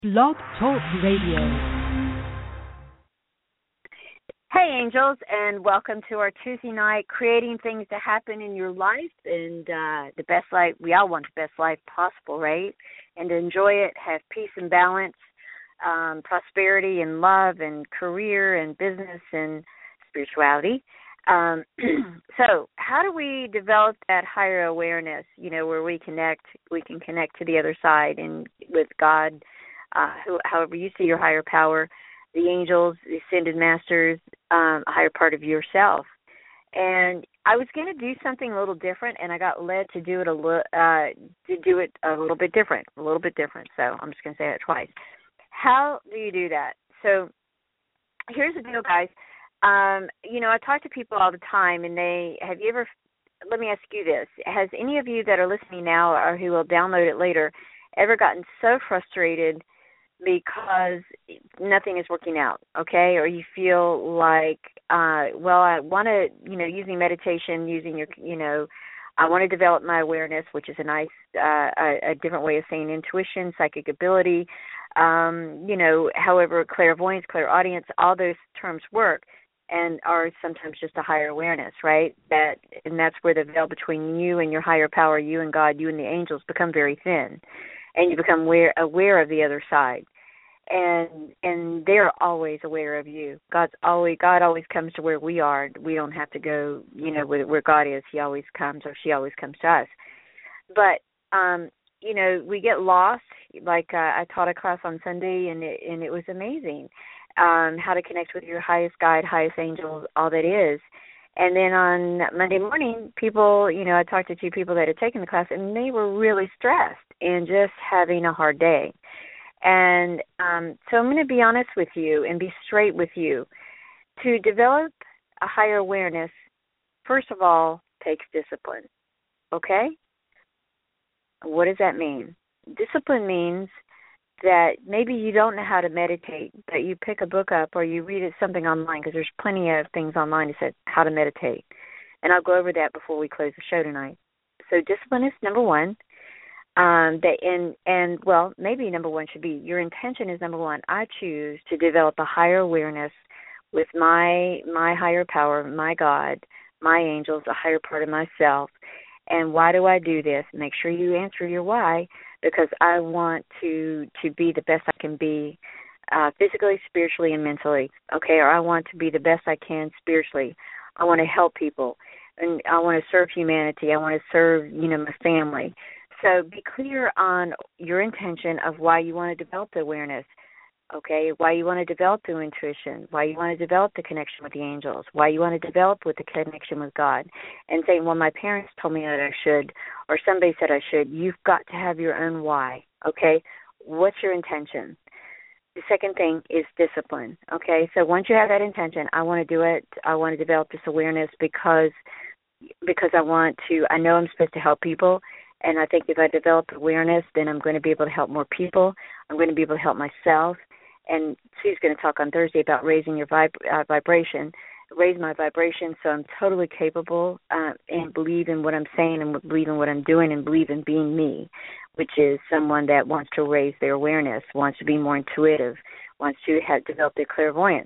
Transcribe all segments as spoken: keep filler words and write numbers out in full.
Blog Talk Radio. Hey, angels, and welcome to our Tuesday night, creating things to happen in your life, and uh, the best life. We all want the best life possible, right? And to enjoy it, have peace and balance, um, prosperity and love and career and business and spirituality. Um, so how do we develop that higher awareness, you know, where we connect, we can connect to the other side and with God, uh, who, however you see your higher power, the angels, the ascended masters, um, a higher part of yourself. And I was going to do something a little different, and I got led to do it a little, uh, to do it a little bit different, a little bit different. So I'm just going to say it twice. How do you do that? So here's the deal, guys. Um, you know, I talk to people all the time, and they have you ever? Let me ask you this: has any of you that are listening now, or who will download it later, ever gotten so frustrated because nothing is working out, okay? Or you feel like, uh, well, I want to, you know, using meditation, using your, you know, I want to develop my awareness, which is a nice, uh, a, a different way of saying intuition, psychic ability, um, you know, however, clairvoyance, clairaudience, all those terms work and are sometimes just a higher awareness, right? That, and that's where the veil between you and your higher power, you and God, you and the angels become very thin. And you become aware, aware of the other side, and and they're always aware of you. God's always God always comes to where we are. We don't have to go, you know, where, where God is. He always comes, or she always comes to us. But um, you know, we get lost. Like uh, I taught a class on Sunday, and it and it was amazing um, how to connect with your highest guide, highest angel, all that is. And then on Monday morning, people, you know, I talked to two people that had taken the class, and they were really stressed and just having a hard day. And um, so I'm going to be honest with you and be straight with you. To develop a higher awareness, first of all, takes discipline, okay? What does that mean? Discipline means that maybe you don't know how to meditate, but you pick a book up or you read it, something online, because there's plenty of things online that say how to meditate. And I'll go over that before we close the show tonight. So discipline is number one. Um, that and, and, well, maybe number one should be your intention is number one. I choose to develop a higher awareness with my my higher power, my God, my angels, a higher part of myself. And why do I do this? Make sure you answer your why, because I want to to be the best I can be uh, physically, spiritually, and mentally, okay? Or I want to be the best I can spiritually. I want to help people, and I want to serve humanity. I want to serve, you know, my family. So be clear on your intention of why you want to develop the awareness, okay, why you want to develop the intuition, why you want to develop the connection with the angels, why you want to develop with the connection with God, and saying, well, my parents told me that I should, or somebody said I should. You've got to have your own why, okay? What's your intention? The second thing is discipline, okay? So once you have that intention, I want to do it, I want to develop this awareness because because I want to, I know I'm supposed to help people, and I think if I develop awareness, then I'm going to be able to help more people. I'm going to be able to help myself. And Sue's going to talk on Thursday about raising your vib- uh, vibration, raise my vibration so I'm totally capable uh, and believe in what I'm saying and believe in what I'm doing and believe in being me, which is someone that wants to raise their awareness, wants to be more intuitive, wants to have develop their clairvoyance.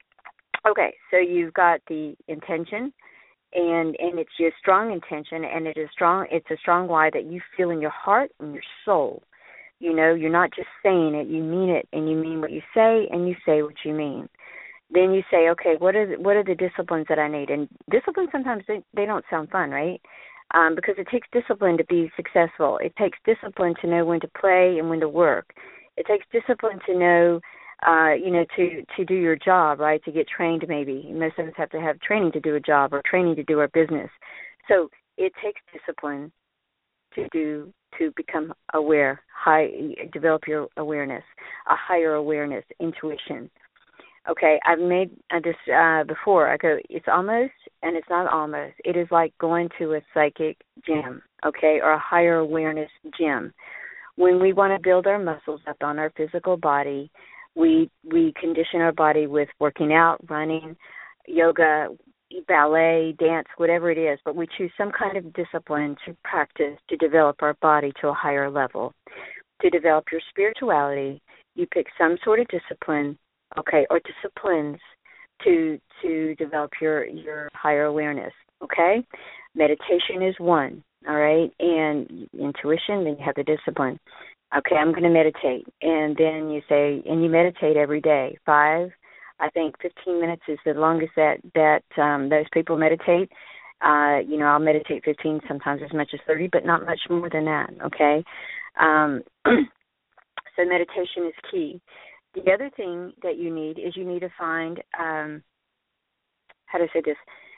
Okay, so you've got the intention. And and it's your strong intention, and it is strong. It's a strong why that you feel in your heart and your soul. You know, you're not just saying it; you mean it, and you mean what you say, and you say what you mean. Then you say, okay, what are the, what are the disciplines that I need? And disciplines sometimes they, they don't sound fun, right? Um, because it takes discipline to be successful. It takes discipline to know when to play and when to work. It takes discipline to know. Uh, you know, to, to do your job, right, to get trained maybe. Most of us have to have training to do a job or training to do our business. So it takes discipline to do, to become aware, high, develop your awareness, a higher awareness, intuition. Okay, I've made uh, this uh, before. I go, it's almost, and it's not almost. It is like going to a psychic gym, okay, or a higher awareness gym. When we want to build our muscles up on our physical body, We we condition our body with working out, running, yoga, ballet, dance, whatever it is, but we choose some kind of discipline to practice to develop our body to a higher level, to develop your spirituality, you pick some sort of discipline, okay, or disciplines to to develop your, your higher awareness, okay? Meditation is one, all right, and intuition, then you have the discipline. Okay, I'm going to meditate, and then you say, and you meditate every day, five, I think fifteen minutes is the longest that, that um, those people meditate. Uh, you know, I'll meditate fifteen, sometimes as much as thirty, but not much more than that, okay? Um, so meditation is key. The other thing that you need is you need to find, um, how do I say this,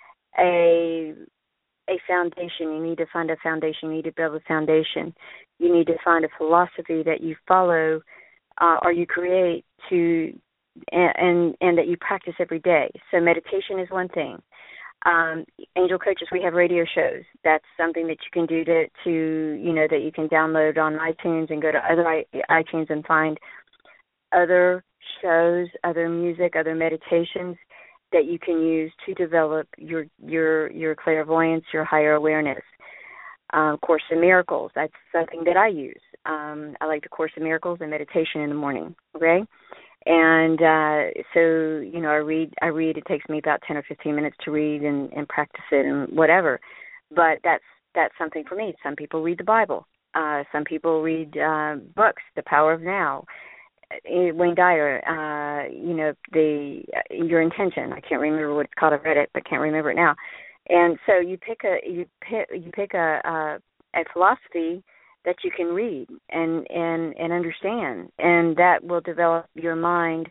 a a foundation. You need to find a foundation. You need to build a foundation. You need to find a philosophy that you follow uh, or you create to, and, and and that you practice every day. So meditation is one thing. Um, Angel Coaches, we have radio shows. That's something that you can do to, to, you know, that you can download on iTunes and go to other iTunes and find other shows, other music, other meditations that you can use to develop your your your clairvoyance, your higher awareness. Um, Course in Miracles, that's something that I use. Um, I like the Course in Miracles and meditation in the morning, okay? And uh, so, you know, I read, I read, it takes me about ten or fifteen minutes to read and, and practice it and whatever. But that's that's something for me. Some people read the Bible. Uh, some people read uh, books, The Power of Now. Wayne Dyer, uh, you know, the uh, Your Intention. I can't remember what it's called. I've read it, but can't remember it now. And so you pick a you pick you pick a a, a philosophy that you can read and, and, and understand, and that will develop your mind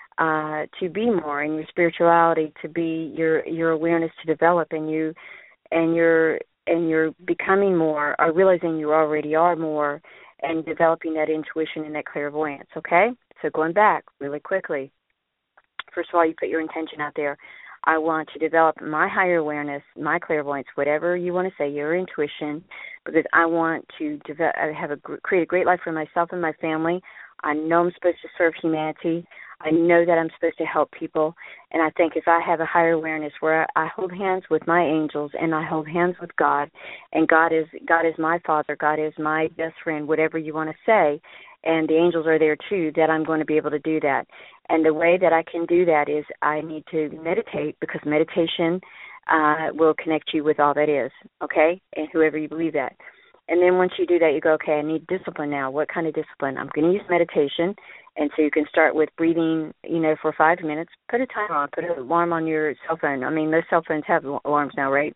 uh, to be more, and your spirituality to be your your awareness to develop, and you and you're and you're becoming more, or realizing you already are more, and developing that intuition and that clairvoyance. Okay, so going back really quickly. First of all, you put your intention out there. I want to develop my higher awareness, my clairvoyance, whatever you want to say, your intuition, because I want to develop, have a create a great life for myself and my family. I know I'm supposed to serve humanity. I know that I'm supposed to help people, and I think if I have a higher awareness where I hold hands with my angels and I hold hands with God, and God is God is my Father, God is my best friend, whatever you want to say, and the angels are there too, that I'm going to be able to do that. And the way that I can do that is I need to meditate, because meditation uh, will connect you with all that is, okay, and whoever you believe that. And then once you do that, you go, okay, I need discipline now. What kind of discipline? I'm going to use meditation. And so you can start with breathing, you know, for five minutes. Put a timer on. Put an alarm on your cell phone. I mean, those cell phones have alarms now, right?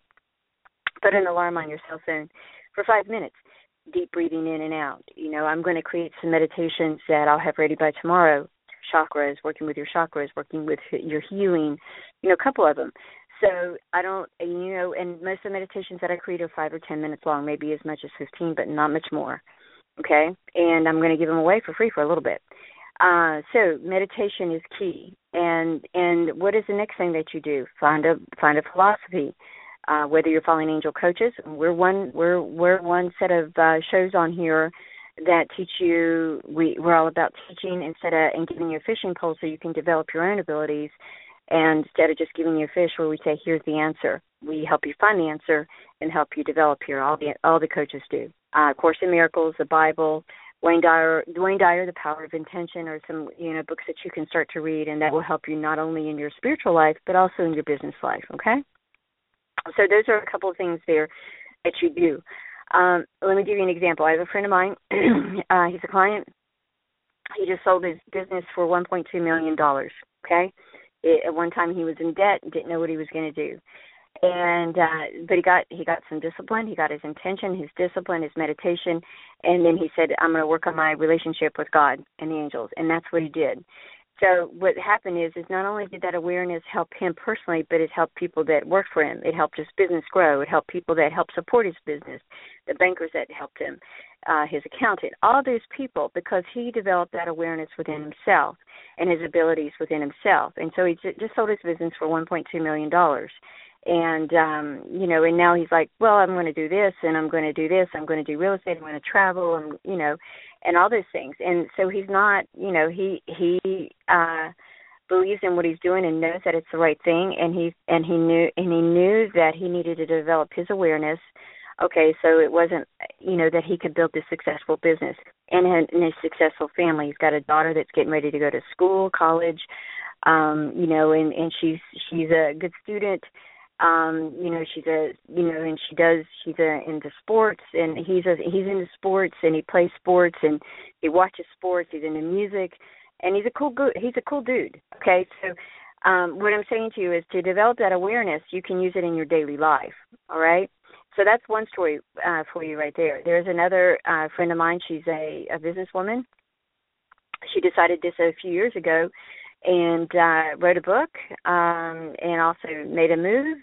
Put an alarm on your cell phone for five minutes. Deep breathing in and out. You know, I'm going to create some meditations that I'll have ready by tomorrow. Chakras, working with your chakras, working with your healing, you know, a couple of them. So I don't, you know, and most of the meditations that I create are five or ten minutes long, maybe as much as fifteen, but not much more, okay? And I'm going to give them away for free for a little bit. Uh, so meditation is key. And and what is the next thing that you do? Find a find a philosophy. Uh, whether you're following Angel Coaches, we're one we're we're one set of uh, shows on here that teach you. We we're all about teaching instead of and giving you a fishing pole so you can develop your own abilities. And instead of just giving you a fish, where we say, here's the answer, we help you find the answer and help you develop here. All the all the coaches do. Uh, Course in Miracles, the Bible, Wayne Dyer, Wayne Dyer, The Power of Intention, are some you know books that you can start to read, and that will help you not only in your spiritual life but also in your business life. Okay. So those are a couple of things there that you do. Um, let me give you an example. I have a friend of mine. uh, he's a client. He just sold his business for one point two million dollars. Okay. It, at one time he was in debt and didn't know what he was going to do. And uh, but he got he got some discipline. He got his intention, his discipline, his meditation, and then he said, I'm going to work on my relationship with God and the angels. And that's what he did. So what happened is, is not only did that awareness help him personally, but it helped people that worked for him. It helped his business grow. It helped people that helped support his business, the bankers that helped him, uh, his accountant, all those people, because he developed that awareness within himself and his abilities within himself. And so he just sold his business for one point two million dollars. And, um, you know, and now he's like, well, I'm going to do this, and I'm going to do this. I'm going to do real estate. I'm going to travel, and, you know, and all those things. And so he's not, you know, he he uh, believes in what he's doing and knows that it's the right thing. And he and he knew and he knew that he needed to develop his awareness Okay, so it wasn't, you know, that he could build this successful business and, had, and a successful family. He's got a daughter that's getting ready to go to school, college, um, you know, and, and she's she's a good student. Um, you know, she's a, you know, and she does, she's a, into sports, and he's a, he's into sports, and he plays sports, and he watches sports. He's into music, and he's a cool, good, he's a cool dude. Okay, so. Um, what I'm saying to you is to develop that awareness, you can use it in your daily life, all right? So that's one story uh, for you right there. There's another uh, friend of mine. She's a, a businesswoman. She decided this a few years ago and uh, wrote a book um, and also made a move.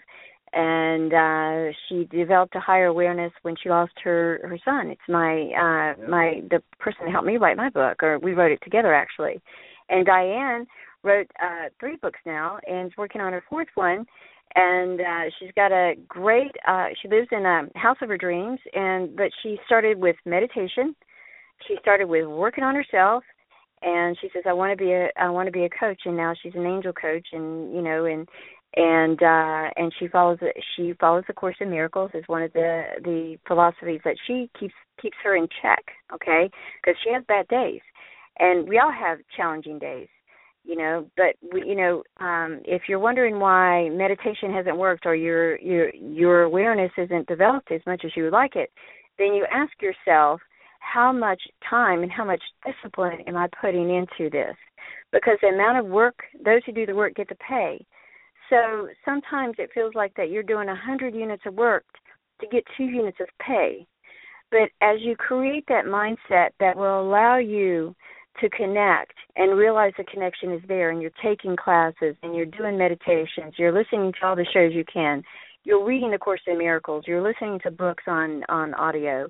And uh, she developed a higher awareness when she lost her, her son. It's my uh, my the person that helped me write my book, or we wrote it together actually. And Diane wrote uh, three books now and is working on her fourth one. And uh, she's got a great, uh, she lives in a house of her dreams, and but she started with meditation. She started with working on herself, and she says, I want to be a, I want to be a coach, and now she's an angel coach, and, you know, and, and, uh, and she follows, she follows the Course in Miracles as one of the, the philosophies that she keeps, keeps her in check, okay, because she has bad days. And we all have challenging days, you know, but, we, you know, um, if you're wondering why meditation hasn't worked or your, your your awareness isn't developed as much as you would like it, then you ask yourself, how much time and how much discipline am I putting into this? Because the amount of work, those who do the work get to pay. So sometimes it feels like that you're doing one hundred units of work to get two units of pay. But as you create that mindset that will allow you to connect and realize the connection is there, and you're taking classes and you're doing meditations, you're listening to all the shows you can, you're reading the Course in Miracles, you're listening to books on, on audio,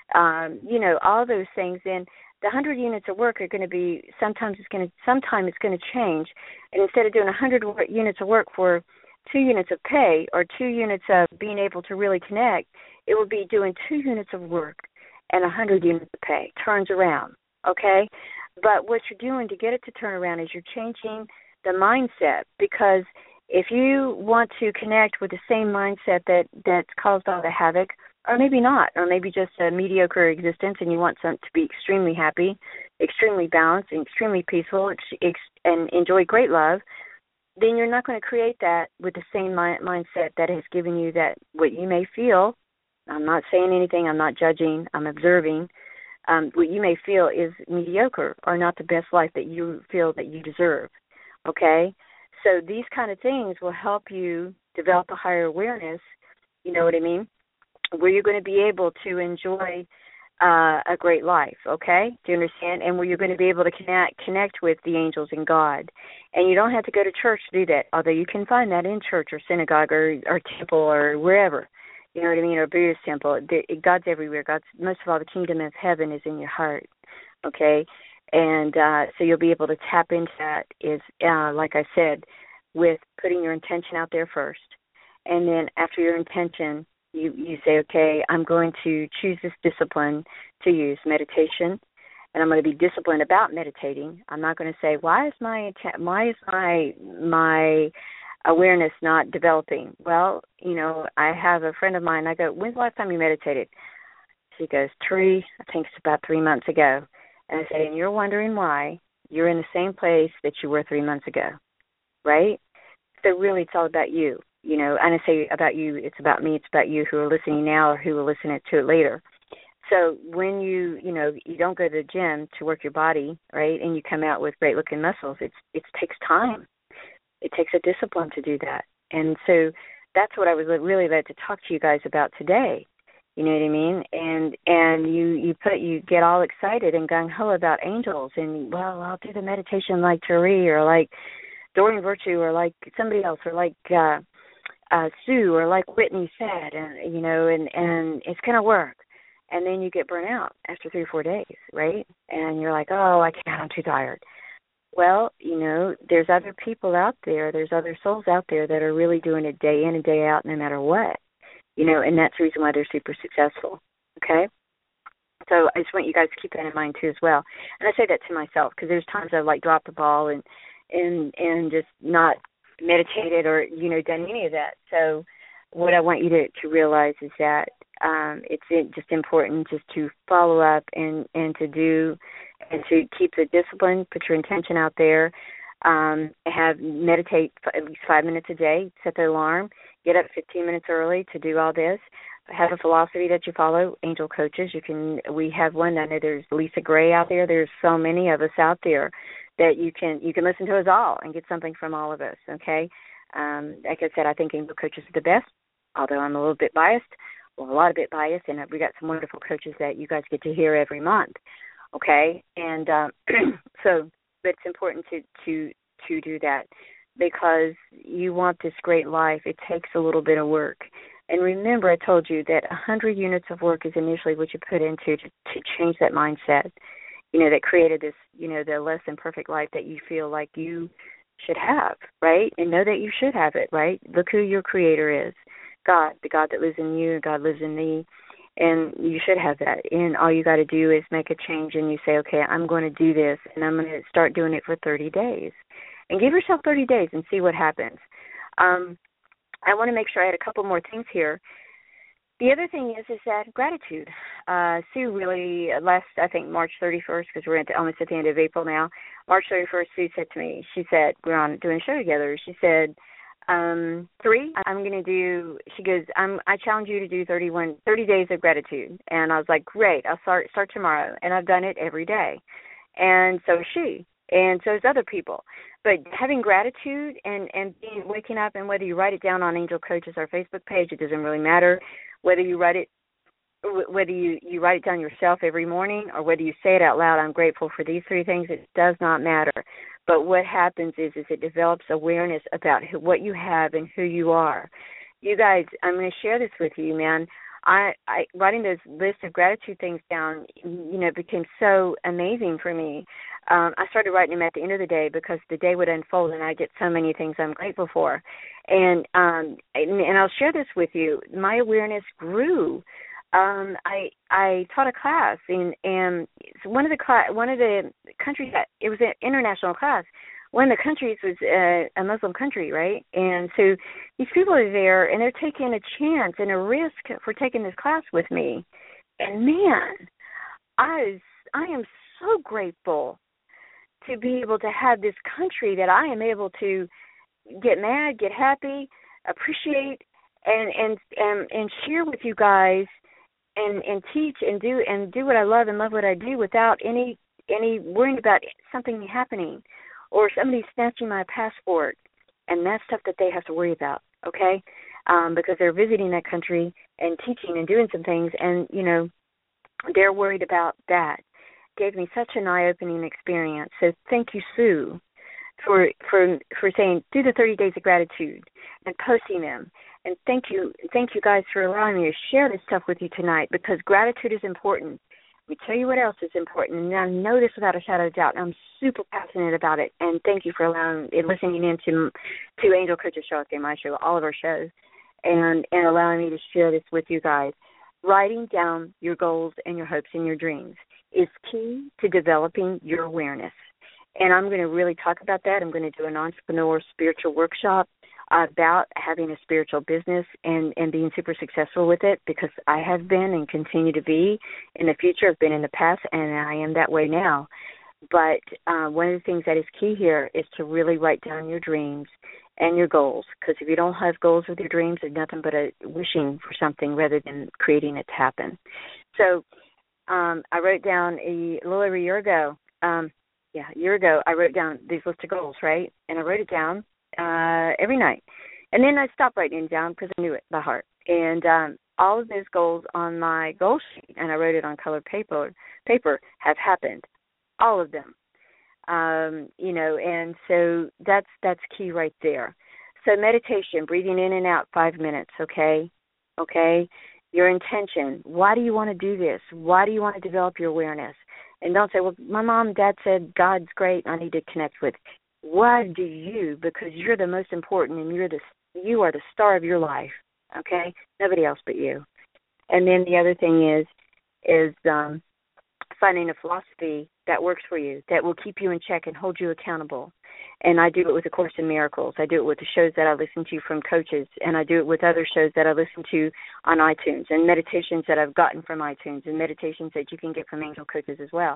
um, you know, all those things, then the one hundred units of work are going to be, sometimes it's going to, sometime it's going to change, and instead of doing one hundred units of work for two units of pay or two units of being able to really connect, it will be doing two units of work and one hundred units of pay, turns around, okay? But what you're doing to get it to turn around is you're changing the mindset, because if you want to connect with the same mindset that, that's caused all the havoc, or maybe not, or maybe just a mediocre existence and you want something to be extremely happy, extremely balanced, and extremely peaceful, and enjoy great love, then you're not going to create that with the same mi- mindset that has given you that, what you may feel. I'm not saying anything, I'm not judging, I'm observing. Um, what you may feel is mediocre or not the best life that you feel that you deserve, okay? So these kind of things will help you develop a higher awareness, you know what I mean, where you're going to be able to enjoy uh, a great life, okay? Do you understand? And where you're going to be able to connect, connect with the angels and God. And you don't have to go to church to do that, although you can find that in church or synagogue or, or temple or wherever. You know what I mean? Or Buddhist temple. God's everywhere. God's, most of all, the kingdom of heaven is in your heart, okay? And uh, so you'll be able to tap into that, is, uh, like I said, with putting your intention out there first. And then after your intention, you, you say, okay, I'm going to choose this discipline to use, meditation, and I'm going to be disciplined about meditating. I'm not going to say, why is my why is my my awareness not developing? Well, you know, I have a friend of mine. I go, when's the last time you meditated? She goes, Tree, I think it's about three months ago. And I say, and you're wondering why? You're in the same place that you were three months ago, right? So really, it's all about you. You know, and I say about you, it's about me, it's about you who are listening now or who will listen to it later. So when you, you know, you don't go to the gym to work your body, right, and you come out with great-looking muscles, it's, it takes time. It takes a discipline to do that. And so that's what I was really led to talk to you guys about today. You know what I mean? And and you, you put you get all excited and gung-ho about angels, and, well, I'll do the meditation like Tari or like Doreen Virtue or like somebody else or like uh, uh, Sue or like Whitney said, and you know, and, and it's going to work. And then you get burnt out after three or four days, right? And you're like, oh, I can't, I'm too tired. Well, you know, there's other people out there, there's other souls out there that are really doing it day in and day out no matter what, you know, and that's the reason why they're super successful, okay? So I just want you guys to keep that in mind too as well. And I say that to myself because there's times I've like dropped the ball and, and, and just not meditated or, you know, done any of that. So what I want you to, to realize is that Um, it's it, just important just to follow up and, and to do and to keep the discipline, put your intention out there, um, have meditate for at least five minutes a day, set the alarm, get up fifteen minutes early to do all this. Have a philosophy that you follow, Angel Coaches. You can. We have one. I know there's Lisa Gray out there. There's so many of us out there that you can you can listen to us all and get something from all of us. Okay. Um, like I said, I think Angel Coaches are the best. Although I'm a little bit biased, well, a lot of bit biased, and we got some wonderful coaches that you guys get to hear every month. Okay. And um, so, but it's important to to to do that because you want this great life. It takes a little bit of work. And remember, I told you that one hundred units of work is initially what you put into to, to change that mindset, you know, that created this, you know, the less than perfect life that you feel like you should have, right? And know that you should have it, right? Look who your creator is, God, the God that lives in you, and God lives in me, and you should have that. And all you got to do is make a change, and you say, okay, I'm going to do this, and I'm going to start doing it for thirty days. And give yourself thirty days and see what happens. Um, I want to make sure I had a couple more things here. The other thing is, is that gratitude. Uh, Sue really, last, I think, March thirty-first, because we're at the, almost at the end of April now, March thirty-first, Sue said to me, she said, we're on doing a show together, she said, um, three, I'm going to do, she goes, I'm, I challenge you to do thirty-one, thirty days of gratitude. And I was like, great, I'll start, start tomorrow. And I've done it every day. And so is she. And so is other people. But having gratitude and, and being, waking up, and whether you write it down on Angel Coaches, our Facebook page, it doesn't really matter. Whether you write it, whether you, you write it down yourself every morning, or whether you say it out loud, I'm grateful for these three things, it does not matter. But what happens is, is it develops awareness about who, what you have and who you are. You guys, I'm going to share this with you, man. I, I writing those list of gratitude things down, you know, became so amazing for me. Um, I started writing them at the end of the day because the day would unfold and I get so many things I'm grateful for. And um, and, and I'll share this with you. My awareness grew. Um, I I taught a class in and one of the cl- one of the countries that it was an international class. One of the countries was a, a Muslim country, right? And so these people are there, and they're taking a chance and a risk for taking this class with me. And man, I was, I am so grateful to be able to have this country that I am able to get mad, get happy, appreciate, and and and, and share with you guys, and, and teach and do and do what I love and love what I do without any any worrying about something happening, or somebody snatching my passport, and that's stuff that they have to worry about, okay? Um, because they're visiting that country and teaching and doing some things, and, you know, they're worried about that. Gave me such an eye-opening experience. So thank you, Sue, for for for saying, do the thirty days of gratitude and posting them. And thank you, thank you guys for allowing me to share this stuff with you tonight, because gratitude is important. Let me tell you what else is important, and I know this without a shadow of doubt. I'm super passionate about it, and thank you for allowing listening in to, to Angel Coaches Show, okay, my show, all of our shows, and, and allowing me to share this with you guys. Writing down your goals and your hopes and your dreams is key to developing your awareness. And I'm going to really talk about that. I'm going to do an entrepreneur spiritual workshop about having a spiritual business and, and being super successful with it, because I have been and continue to be in the future. I've been in the past, and I am that way now. But uh, one of the things that is key here is to really write down your dreams and your goals, because if you don't have goals with your dreams, there's nothing but a wishing for something rather than creating it to happen. So um, I wrote down a, a little over a year ago, um, yeah, a year ago, I wrote down these list of goals, right? And I wrote it down uh, every night. And then I stopped writing it down because I knew it by heart. And um, all of those goals on my goal sheet, and I wrote it on colored paper, paper have happened, all of them. Um, you know, and so that's that's key right there. So meditation, breathing in and out five minutes, okay? Okay? Your intention. Why do you want to do this? Why do you want to develop your awareness? And don't say, well, my mom and dad said God's great, I need to connect with. Why do you? Because you're the most important, and you're the you are the star of your life, okay? Nobody else but you. And then the other thing is, is um, finding a philosophy that works for you, that will keep you in check and hold you accountable. And I do it with A Course in Miracles. I do it with the shows that I listen to from coaches, and I do it with other shows that I listen to on iTunes, and meditations that I've gotten from iTunes, and meditations that you can get from angel coaches as well.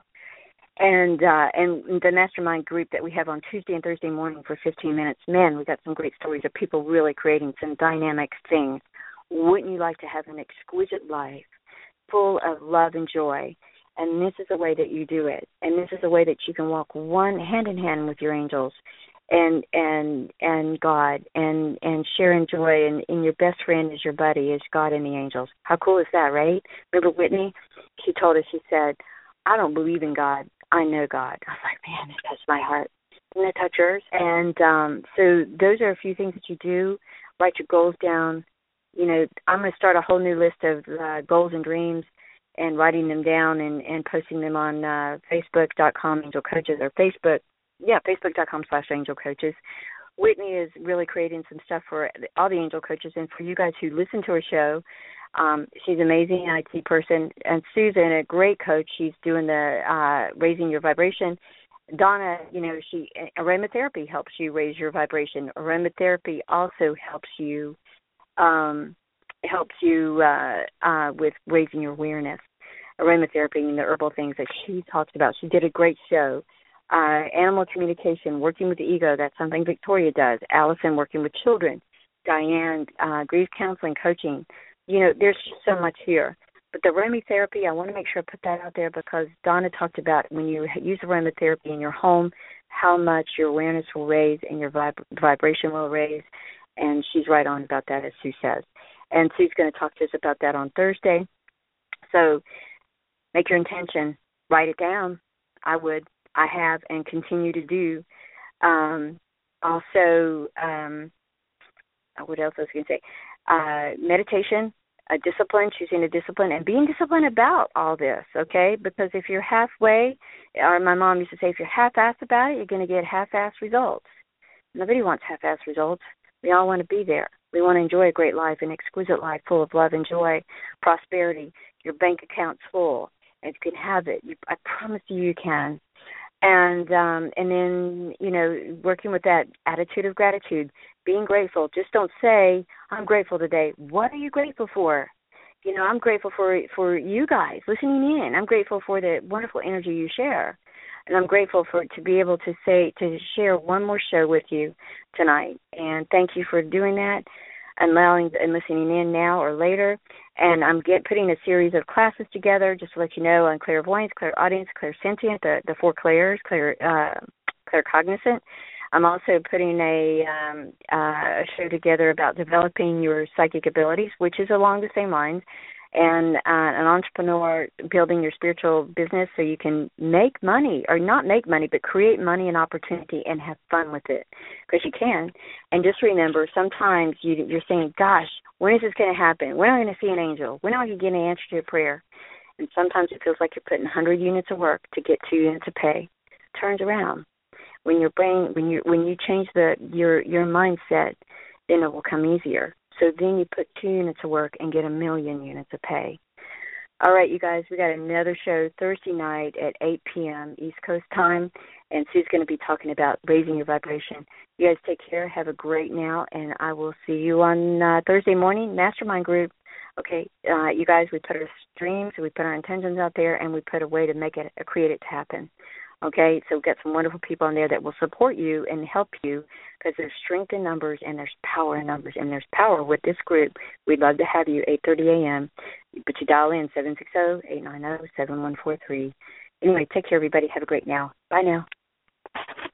And uh, and the mastermind group that we have on Tuesday and Thursday morning for fifteen minutes, man, we got some great stories of people really creating some dynamic things. Wouldn't you like to have an exquisite life full of love and joy? And this is the way that you do it. And this is the way that you can walk one hand in hand with your angels and and and God and, and share in joy. And, and your best friend is your buddy, is God and the angels. How cool is that, right? Remember Whitney? She told us, she said, I don't believe in God. I know God. I was like, man, that touched my heart. Didn't that touch yours? And um, so those are a few things that you do. Write your goals down. You know, I'm going to start a whole new list of uh, goals and dreams, and writing them down and, and posting them on uh, Facebook dot com Angel Coaches, or Facebook, yeah, Facebook dot com slash Angel Coaches. Whitney is really creating some stuff for all the Angel Coaches and for you guys who listen to her show. Um, she's an amazing I T person. And Susan, a great coach, she's doing the uh, raising your vibration. Donna, you know, she aromatherapy helps you raise your vibration. Aromatherapy also helps you um, helps you uh, uh, with raising your awareness. Aromatherapy and the herbal things that she talks about. She did a great show. Uh, animal communication, working with the ego, that's something Victoria does. Allison, working with children. Diane, uh, grief counseling, coaching. You know, there's just so much here. But the aromatherapy, I want to make sure I put that out there because Donna talked about when you use aromatherapy in your home, how much your awareness will raise and your vib- vibration will raise. And she's right on about that, as Sue says. And Sue's going to talk to us about that on Thursday. So make your intention. Write it down. I would. I have and continue to do. Um, also, um, what else was I going to say? Uh, meditation, a discipline, choosing a discipline, and being disciplined about all this, okay? Because if you're halfway, or my mom used to say, if you're half-assed about it, you're going to get half-assed results. Nobody wants half-assed results. We all want to be there. We want to enjoy a great life, an exquisite life full of love and joy, prosperity. Your bank account's full, and you can have it. You, I promise you you can. And um, and then, you know, working with that attitude of gratitude, being grateful. Just don't say, I'm grateful today. What are you grateful for? You know, I'm grateful for for you guys listening in. I'm grateful for the wonderful energy you share. And I'm grateful for to be able to say, to share one more show with you tonight. And thank you for doing that and allowing and listening in now or later. And I'm get, putting a series of classes together, just to let you know, on clairvoyance, clairaudience, clairsentient, the, the four clairs, clair, uh, claircognizant. I'm also putting a, um, uh, a show together about developing your psychic abilities, which is along the same lines, and uh, an entrepreneur building your spiritual business so you can make money, or not make money, but create money and opportunity and have fun with it, because you can. And just remember, sometimes you, you're saying, gosh, when is this going to happen? When am I going to see an angel? When am I going to get an answer to a prayer? And sometimes it feels like you're putting one hundred units of work to get two units of pay. It turns around. When your brain, when you when you change the your your mindset, then it will come easier. So then you put two units of work and get a million units of pay. All right, you guys, we got another show Thursday night at eight p.m. East Coast time, and Sue's going to be talking about raising your vibration. You guys take care. Have a great now, and I will see you on uh, Thursday morning, Mastermind Group. Okay, uh, you guys, we put our dreams, we put our intentions out there, and we put a way to make it, uh, create it to happen. Okay, so we've got some wonderful people in there that will support you and help you, because there's strength in numbers and there's power in numbers, and there's power with this group. We'd love to have you, eight thirty a.m., but you dial in seven six zero, eight nine zero, seven one four three. Anyway, take care, everybody. Have a great now. Bye now.